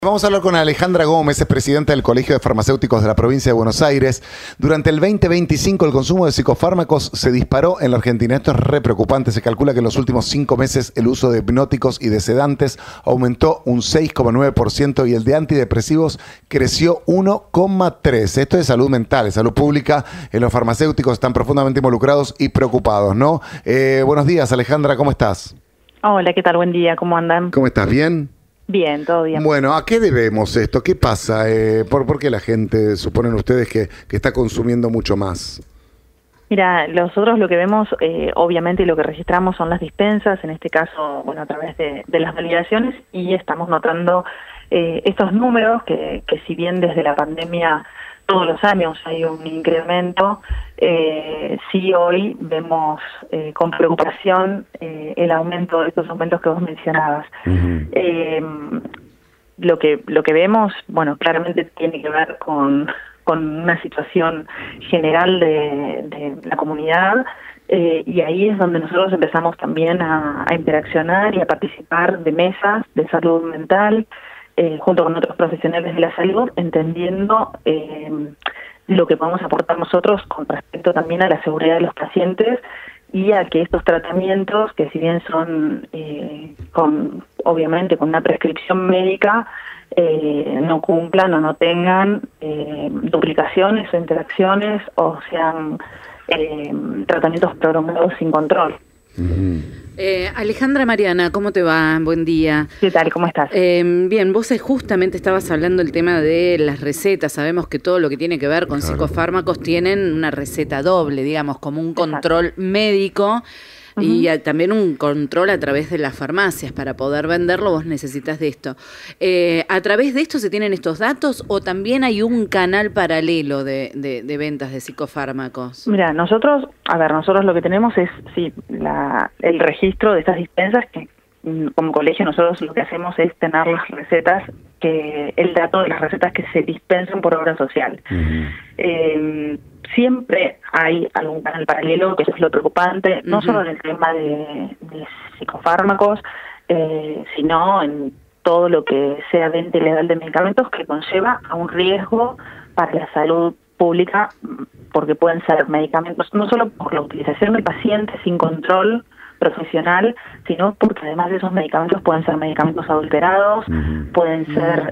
Vamos a hablar con Alejandra Gómez, es presidenta del Colegio de Farmacéuticos de la provincia de Buenos Aires. Durante el 2025 el consumo de psicofármacos se disparó en la Argentina. Esto es re preocupante. Se calcula que en los últimos 5 meses el uso de hipnóticos y de sedantes aumentó un 6,9% y el de antidepresivos creció 1,3%. Esto es salud mental, es salud pública. En los farmacéuticos están profundamente involucrados y preocupados, ¿no? Buenos días, Alejandra, ¿cómo estás? Hola, ¿qué tal? Buen día, ¿cómo andan? ¿Cómo estás? ¿Bien? Bien, todo bien. Bueno, ¿a qué debemos esto? ¿Qué pasa? ¿Por qué la gente, suponen ustedes, que está consumiendo mucho más? Mira, nosotros lo que vemos, obviamente, y lo que registramos son las dispensas, en este caso, bueno, a través de las validaciones, y estamos notando estos números que si bien desde la pandemia todos los años hay un incremento, sí hoy vemos con preocupación el aumento de estos aumentos que vos mencionabas. Lo que vemos, bueno, claramente tiene que ver con una situación general de la comunidad, y ahí es donde nosotros empezamos también a interaccionar y a participar de mesas de salud mental, junto con otros profesionales de la salud, entendiendo lo que podemos aportar nosotros con respecto también a la seguridad de los pacientes y a que estos tratamientos, que si bien son obviamente con una prescripción médica, no cumplan o no tengan duplicaciones o interacciones o sean tratamientos prolongados sin control. Alejandra Mariana, ¿cómo te va? Buen día. ¿Qué tal? ¿Cómo estás? Bien, vos justamente estabas hablando del tema de las recetas. Sabemos que todo lo que tiene que ver con psicofármacos tienen una receta doble, digamos, como un control médico y también un control a través de las farmacias. Para poder venderlo vos necesitas de esto. ¿A través de esto se tienen estos datos o también hay un canal paralelo de ventas de psicofármacos? Mira, nosotros lo que tenemos es el registro de estas dispensas, que como colegio nosotros lo que hacemos es tener las recetas, el dato de las recetas que se dispensan por obra social. Siempre hay algún canal paralelo, que eso es lo preocupante, no solo en el tema de psicofármacos, sino en todo lo que sea venta ilegal de medicamentos, que conlleva a un riesgo para la salud pública, porque pueden ser medicamentos, no solo por la utilización del paciente sin control profesional, sino porque además de esos medicamentos pueden ser medicamentos adulterados, pueden ser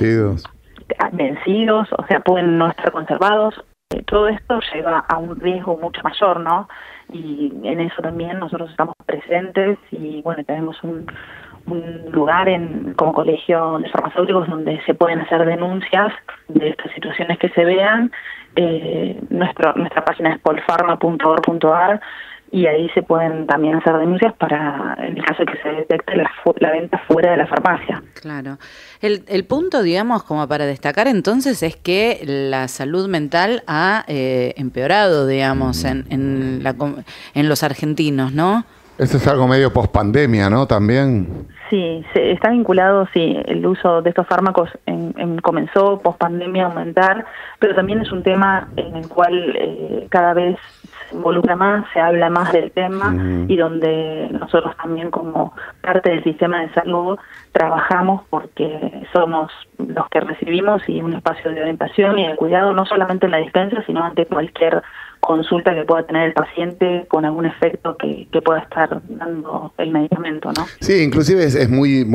vencidos, o sea, pueden no estar conservados. Todo esto lleva a un riesgo mucho mayor, ¿no? Y en eso también nosotros estamos presentes y, bueno, tenemos un lugar como colegio de farmacéuticos donde se pueden hacer denuncias de estas situaciones que se vean. Nuestra página es polfarma.org.ar y ahí se pueden también hacer denuncias para, en el caso de que se detecte la venta fuera de la farmacia. Claro. El punto, digamos, como para destacar entonces, es que la salud mental ha empeorado, digamos, en los argentinos, ¿no? Eso es algo medio post-pandemia, ¿no? También. Sí, está vinculado, el uso de estos fármacos comenzó post-pandemia a aumentar, pero también es un tema en el cual cada vez se involucra más, se habla más del tema y donde nosotros también como parte del sistema de salud trabajamos porque somos los que recibimos y un espacio de orientación y de cuidado, no solamente en la dispensa, sino ante cualquier consulta que pueda tener el paciente con algún efecto que pueda estar dando el medicamento, ¿no? Sí, inclusive es muy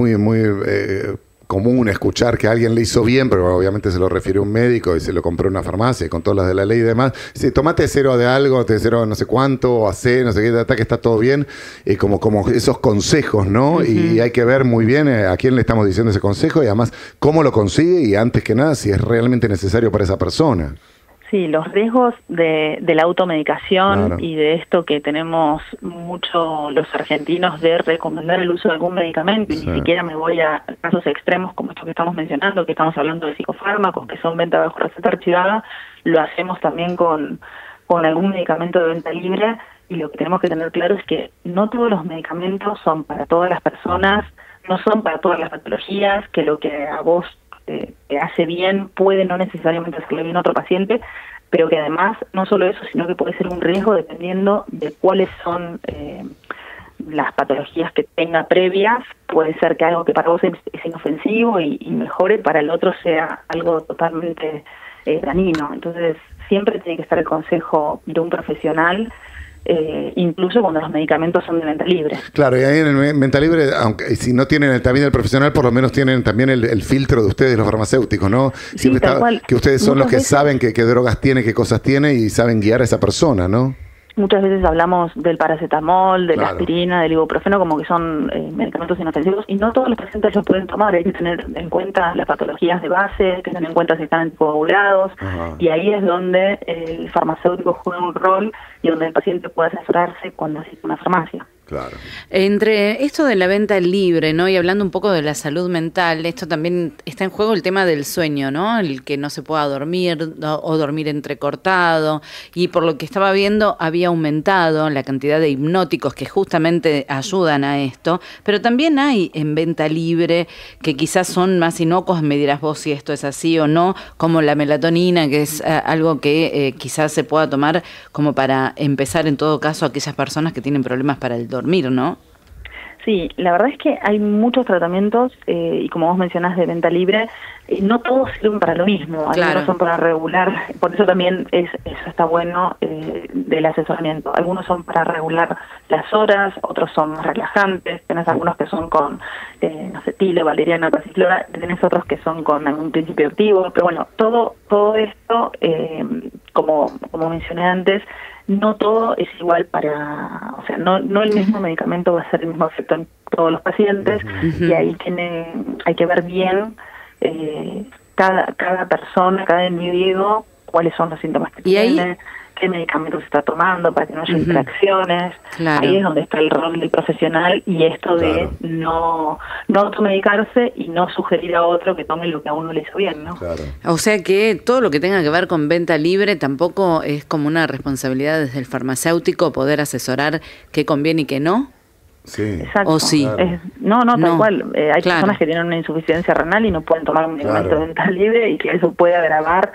común escuchar que a alguien le hizo bien, pero obviamente se lo refirió un médico y se lo compró en una farmacia con todas las de la ley y demás. Si tomate cero de algo, cero no sé cuánto, o AC, no sé qué, que está todo bien, como esos consejos, ¿no? Y hay que ver muy bien a quién le estamos diciendo ese consejo y además cómo lo consigue y antes que nada si es realmente necesario para esa persona. Sí, los riesgos de la automedicación y de esto que tenemos mucho los argentinos de recomendar el uso de algún medicamento, y ni siquiera me voy a casos extremos como estos que estamos mencionando, que estamos hablando de psicofármacos, que son venta bajo receta archivada, lo hacemos también con algún medicamento de venta libre, y lo que tenemos que tener claro es que no todos los medicamentos son para todas las personas, no son para todas las patologías, que lo que a vos te hace bien puede no necesariamente hacerle bien a otro paciente, pero que además no solo eso, sino que puede ser un riesgo dependiendo de cuáles son las patologías que tenga previas, puede ser que algo que para vos es inofensivo y mejore, para el otro sea algo totalmente dañino. Entonces, siempre tiene que estar el consejo de un profesional, incluso cuando los medicamentos son de venta libre. Claro, y ahí en el venta libre, aunque si no tienen también el profesional, por lo menos tienen también el filtro de ustedes, los farmacéuticos, ¿no? Siempre tal cual. Que ustedes son Muchas los que veces saben qué drogas tiene, qué cosas tiene y saben guiar a esa persona, ¿no? Muchas veces hablamos del paracetamol, de la Claro. aspirina, del ibuprofeno, como que son medicamentos inofensivos, y no todos los pacientes los pueden tomar. Hay que tener en cuenta las patologías de base, hay que tener en cuenta si están anticoagulados, y ahí es donde el farmacéutico juega un rol y donde el paciente puede asesorarse cuando asiste a una farmacia. Claro. Entre esto de la venta libre, ¿no? Y hablando un poco de la salud mental, esto también está en juego el tema del sueño, ¿no? El que no se pueda dormir o dormir entrecortado. Y por lo que estaba viendo, había aumentado la cantidad de hipnóticos que justamente ayudan a esto. Pero también hay en venta libre que quizás son más inocuos, me dirás vos si esto es así o no, como la melatonina, que es algo que quizás se pueda tomar como para empezar en todo caso a aquellas personas que tienen problemas para el dormir, ¿no? Sí, la verdad es que hay muchos tratamientos y como vos mencionás de venta libre, no todos sirven para lo mismo, Claro. algunos son para regular, por eso también eso está bueno del asesoramiento. Algunos son para regular las horas, otros son más relajantes, tenés algunos que son con, no sé, tilo, valeriana, pasiflora, tenés otros que son con algún principio activo, pero bueno, todo esto, como mencioné antes, no todo es igual o sea, no el mismo medicamento va a hacer el mismo efecto en todos los pacientes, y ahí hay que ver bien cada persona, cada individuo, cuáles son los síntomas que tiene, qué medicamentos está tomando para que no haya interacciones. Claro. Ahí es donde está el rol del profesional y esto de no automedicarse y no sugerir a otro que tome lo que a uno le hizo bien, ¿no? Claro. O sea que todo lo que tenga que ver con venta libre tampoco es como una responsabilidad desde el farmacéutico poder asesorar qué conviene y qué no. Sí. Exacto. ¿O sí? Claro. No, tal cual. Hay Claro. personas que tienen una insuficiencia renal y no pueden tomar un medicamento Claro. de venta libre y que eso puede agravar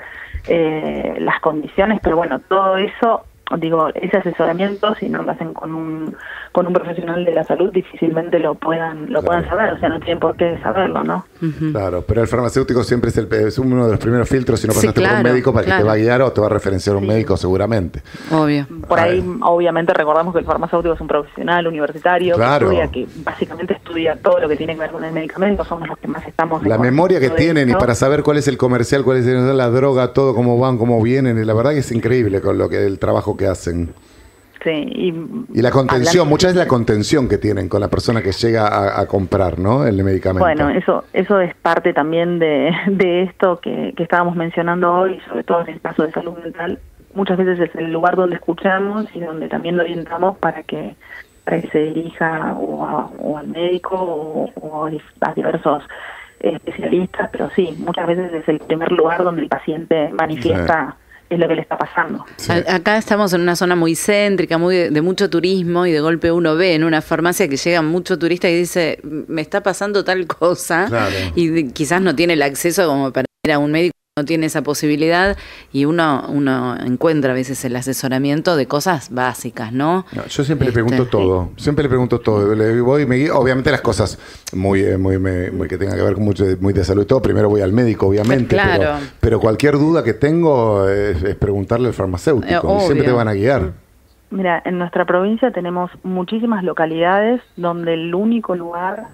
las condiciones, pero bueno, todo eso, digo, ese asesoramiento, si no lo hacen con un profesional de la salud, difícilmente lo puedan saber, o sea, no tienen por qué saberlo, ¿no? Claro, pero el farmacéutico siempre es uno de los primeros filtros si no pasaste por un claro, médico para que te claro. va a guiar o te va a referenciar un médico seguramente. Obvio. Por ahí, obviamente, recordamos que el farmacéutico es un profesional universitario Claro. que básicamente estudia todo lo que tiene que ver con el medicamento, somos los que más estamos en La memoria que contacto de tienen y esto. para saber cuál es el comercial, cuál es la droga, todo cómo van, cómo vienen, y la verdad que es increíble con el trabajo que hacen. Sí, Y la contención, hablando- muchas veces la contención que tienen con la persona que llega a comprar, ¿no? El medicamento. Bueno, eso es parte también de esto que estábamos mencionando hoy, sobre todo en el caso de salud mental. Muchas veces es el lugar donde escuchamos y donde también lo orientamos para que se dirija o al médico o a diversos especialistas, pero sí, muchas veces es el primer lugar donde el paciente manifiesta es lo que le está pasando. Sí. Acá estamos en una zona muy céntrica, muy de mucho turismo, y de golpe uno ve en una farmacia que llega mucho turista y dice, me está pasando tal cosa, Claro. y quizás no tiene el acceso como para ir a un médico, no tiene esa posibilidad, y uno encuentra a veces el asesoramiento de cosas básicas, ¿no? No, yo siempre le pregunto todo, siempre le pregunto todo. Le voy y me guío. Obviamente las cosas muy que tengan que ver con muy de salud y todo, primero voy al médico, obviamente, Claro. pero cualquier duda que tengo es preguntarle al farmacéutico, y siempre Obvio. te van a guiar. Mira, en nuestra provincia tenemos muchísimas localidades donde el único lugar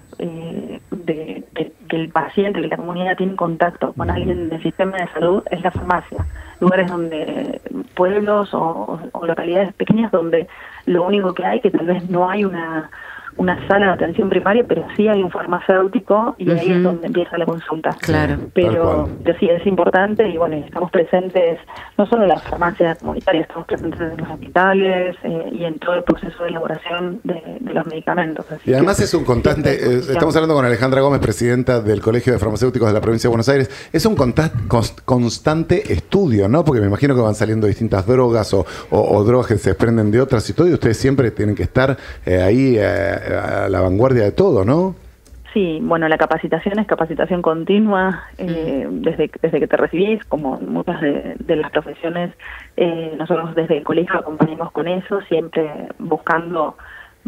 que el paciente, que la comunidad tiene contacto con alguien del sistema de salud es la farmacia. Lugares donde, pueblos o localidades pequeñas donde lo único que hay, que tal vez no hay una sala de atención primaria, pero sí hay un farmacéutico y ahí es donde empieza la consulta. Claro. Pero sí, es importante y bueno, estamos presentes no solo en las farmacias comunitarias, estamos presentes en los hospitales y en todo el proceso de elaboración de los medicamentos. Así Y además que es un constante, siempre estamos hablando con Alejandra Gómez, presidenta del Colegio de Farmacéuticos de la Provincia de Buenos Aires, es un constante estudio, ¿no? Porque me imagino que van saliendo distintas drogas o drogas que se desprenden de otras y todo, y ustedes siempre tienen que estar ahí a la vanguardia de todo, ¿no? Sí, bueno, la capacitación es capacitación continua desde que te recibís, como en muchas de las profesiones. Nosotros desde el colegio acompañamos con eso, siempre buscando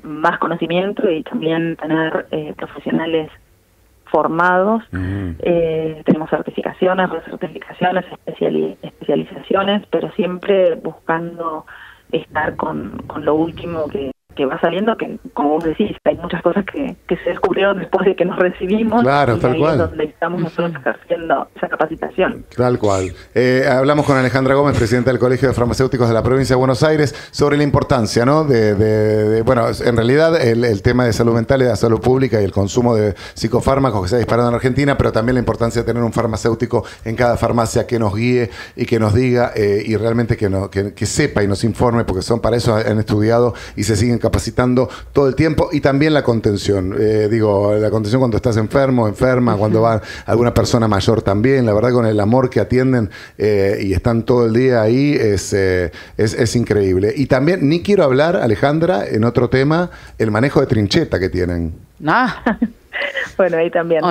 más conocimiento y también tener profesionales formados. Tenemos certificaciones, recertificaciones, especializaciones, pero siempre buscando estar con lo último que va saliendo, que como vos decís, hay muchas cosas que se descubrieron después de que nos recibimos. Claro, y tal ahí cual. es donde estamos nosotros ejerciendo esa capacitación. Tal cual. Hablamos con Alejandra Gómez, presidenta del Colegio de Farmacéuticos de la Provincia de Buenos Aires, sobre la importancia, ¿no? Bueno, en realidad el tema de salud mental y de salud pública y el consumo de psicofármacos que se ha disparado en Argentina, pero también la importancia de tener un farmacéutico en cada farmacia que nos guíe y que nos diga y realmente que sepa y nos informe, porque son para eso han estudiado y se siguen capacitando todo el tiempo. Y también la contención, la contención cuando estás enferma, cuando va alguna persona mayor también, la verdad con el amor que atienden y están todo el día ahí es increíble. Y también, ni quiero hablar, Alejandra, en otro tema, el manejo de trincheta que tienen. Bueno, ahí también.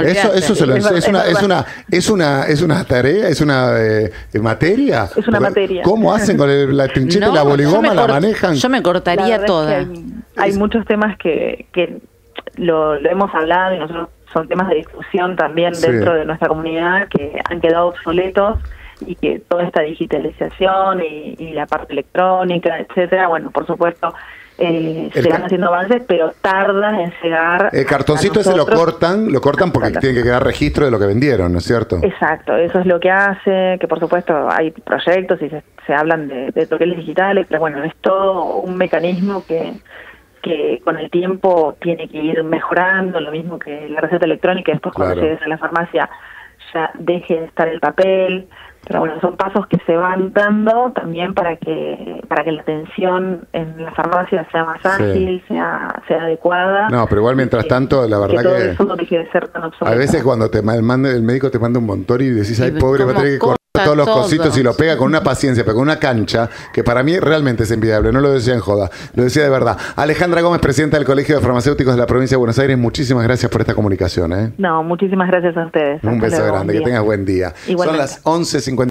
Es una tarea, es una materia. Es una materia. ¿Cómo hacen con la trincheta y la boligoma? ¿La manejan? Yo me cortaría toda. Hay muchos temas que lo hemos hablado y nosotros son temas de discusión también dentro de nuestra comunidad que han quedado obsoletos y que toda esta digitalización y la parte electrónica, etcétera, bueno, por supuesto se van haciendo avances, pero tardan en llegar. El cartoncito ese lo cortan porque tiene que quedar registro de lo que vendieron, ¿no es cierto? Exacto, eso es lo que hace, que por supuesto hay proyectos y se hablan de troqueles digitales, pero bueno, es todo un mecanismo que con el tiempo tiene que ir mejorando, lo mismo que la receta electrónica, después cuando llegues a la farmacia ya deje de estar el papel, pero bueno, son pasos que se van dando también para que la atención en la farmacia sea más ágil, sea adecuada. No, pero igual mientras tanto, la verdad todo eso no deje de ser tan obsoleto. A veces cuando el médico te manda un montón y decís, ay pobre, va a tener que cortar todos los cositos y lo pega con una paciencia, pero con una cancha, que para mí realmente es envidiable, no lo decía en joda, lo decía de verdad. Alejandra Gómez, presidenta del Colegio de Farmacéuticos de la Provincia de Buenos Aires, muchísimas gracias por esta comunicación. No, muchísimas gracias a ustedes. Un beso grande, que tengas buen día. Igualmente. Son las 11:50.